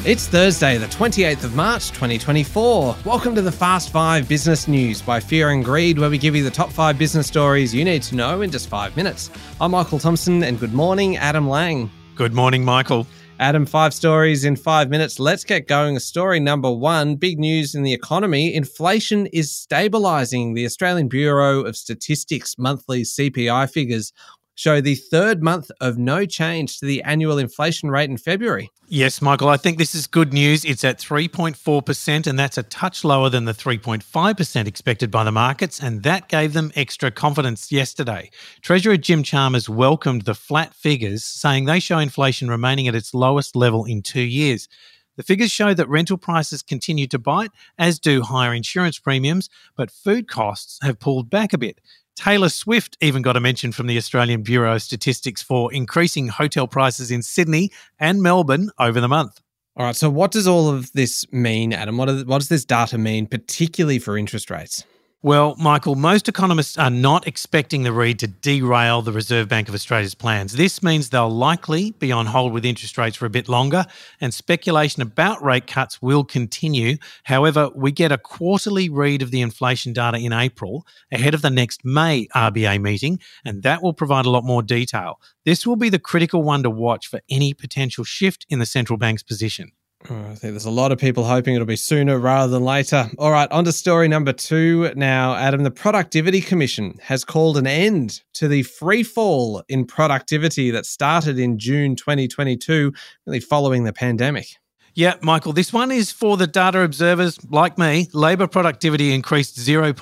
It's Thursday, the 28th of March, 2024. Welcome to the Fast 5 Business News by Fear and Greed, where we give you the top 5 business stories you need to know in just 5 minutes. I'm Michael Thompson, and good morning, Adam Lang. Good morning, Michael. Adam, 5 stories in 5 minutes. Let's get going. Story number 1, big news in the economy. Inflation is stabilising. The Australian Bureau of Statistics monthly CPI figures show the third month of no change to the annual inflation rate in February. Yes, Michael, I think this is good news. It's at 3.4%, and that's a touch lower than the 3.5% expected by the markets, and that gave them extra confidence yesterday. Treasurer Jim Chalmers welcomed the flat figures, saying they show inflation remaining at its lowest level in 2 years. The figures show that rental prices continue to bite, as do higher insurance premiums, but food costs have pulled back a bit. Taylor Swift even got a mention from the Australian Bureau of Statistics for increasing hotel prices in Sydney and Melbourne over the month. All right, so what does all of this mean, Adam? What does this data mean, particularly for interest rates? Well, Michael, most economists are not expecting the read to derail the Reserve Bank of Australia's plans. This means they'll likely be on hold with interest rates for a bit longer, and speculation about rate cuts will continue. However, we get a quarterly read of the inflation data in April ahead of the next May RBA meeting, and that will provide a lot more detail. This will be the critical one to watch for any potential shift in the central bank's position. I think there's a lot of people hoping it'll be sooner rather than later. All right, on to story number 2 now, Adam. The Productivity Commission has called an end to the free fall in productivity that started in June 2022, really following the pandemic. Yeah, Michael, this one is for the data observers like me. Labour productivity increased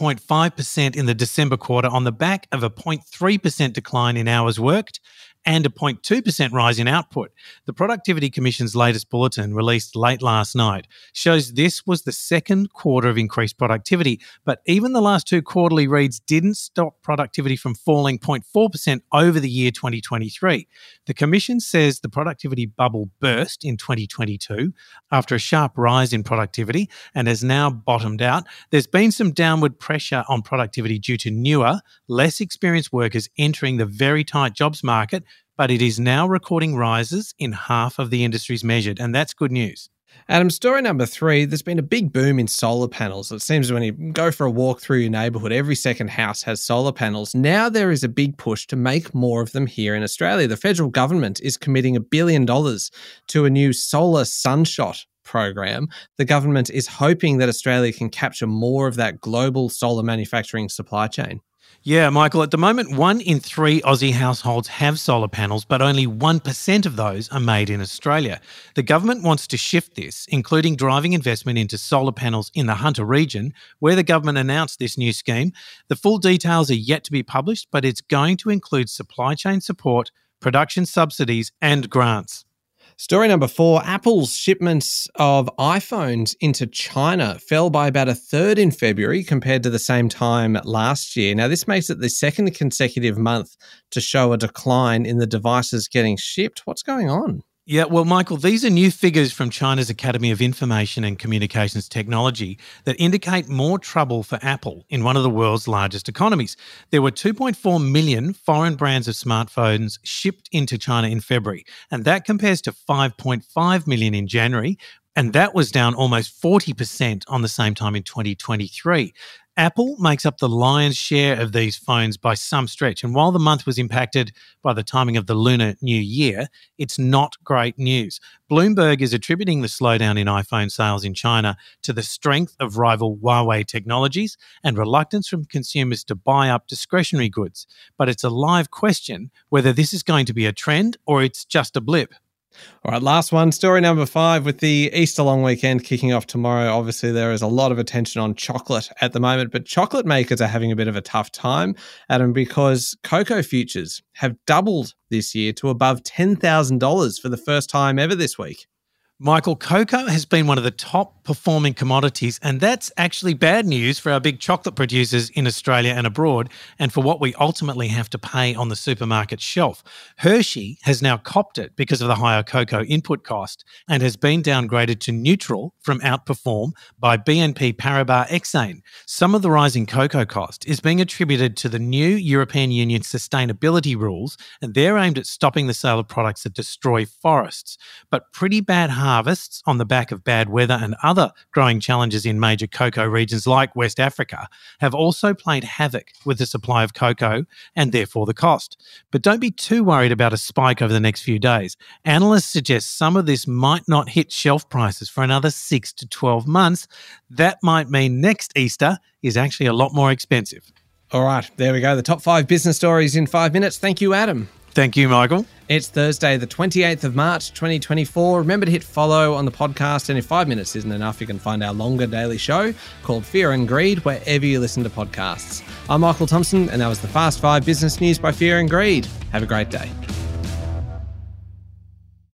0.5% in the December quarter on the back of a 0.3% decline in hours worked and a 0.2% rise in output. The Productivity Commission's latest bulletin, released late last night, shows this was the second quarter of increased productivity, but even the last 2 quarterly reads didn't stop productivity from falling 0.4% over the year 2023. The Commission says the productivity bubble burst in 2022 after a sharp rise in productivity and has now bottomed out. There's been some downward pressure on productivity due to newer, less experienced workers entering the very tight jobs market, but it is now recording rises in half of the industries measured, and that's good news. Adam, story number 3, there's been a big boom in solar panels. It seems when you go for a walk through your neighbourhood, every second house has solar panels. Now there is a big push to make more of them here in Australia. The federal government is committing $1 billion to a new solar sunshot program. The government is hoping that Australia can capture more of that global solar manufacturing supply chain. Yeah, Michael, at the moment, 1 in 3 Aussie households have solar panels, but only 1% of those are made in Australia. The government wants to shift this, including driving investment into solar panels in the Hunter region, where the government announced this new scheme. The full details are yet to be published, but it's going to include supply chain support, production subsidies, and grants. Story number 4, Apple's shipments of iPhones into China fell by about a third in February compared to the same time last year. Now, this makes it the second consecutive month to show a decline in the devices getting shipped. What's going on? Yeah, well, Michael, these are new figures from China's Academy of Information and Communications Technology that indicate more trouble for Apple in one of the world's largest economies. There were 2.4 million foreign brands of smartphones shipped into China in February, and that compares to 5.5 million in January, and that was down almost 40% on the same time in 2023. Apple makes up the lion's share of these phones by some stretch, and while the month was impacted by the timing of the Lunar New Year, it's not great news. Bloomberg is attributing the slowdown in iPhone sales in China to the strength of rival Huawei technologies and reluctance from consumers to buy up discretionary goods. But it's a live question whether this is going to be a trend or it's just a blip. All right, last one, story number 5. With the Easter long weekend kicking off tomorrow, obviously there is a lot of attention on chocolate at the moment, but chocolate makers are having a bit of a tough time, Adam, because cocoa futures have doubled this year to above $10,000 for the first time ever this week. Michael, cocoa has been one of the top performing commodities, and that's actually bad news for our big chocolate producers in Australia and abroad, and for what we ultimately have to pay on the supermarket shelf. Hershey has now copped it because of the higher cocoa input cost and has been downgraded to neutral from outperform by BNP Paribas Exane. Some of the rising cocoa cost is being attributed to the new European Union sustainability rules, and they're aimed at stopping the sale of products that destroy forests. But pretty bad harm harvests on the back of bad weather and other growing challenges in major cocoa regions like West Africa have also played havoc with the supply of cocoa and therefore the cost. But don't be too worried about a spike over the next few days. Analysts suggest some of this might not hit shelf prices for another 6 to 12 months. That might mean next Easter is actually a lot more expensive. All right, there we go. The top 5 business stories in 5 minutes. Thank you, Adam. Thank you, Michael. It's Thursday, the 28th of March, 2024. Remember to hit follow on the podcast, and if 5 minutes isn't enough, you can find our longer daily show called Fear and Greed wherever you listen to podcasts. I'm Michael Thompson, and that was the Fast 5 Business News by Fear and Greed. Have a great day.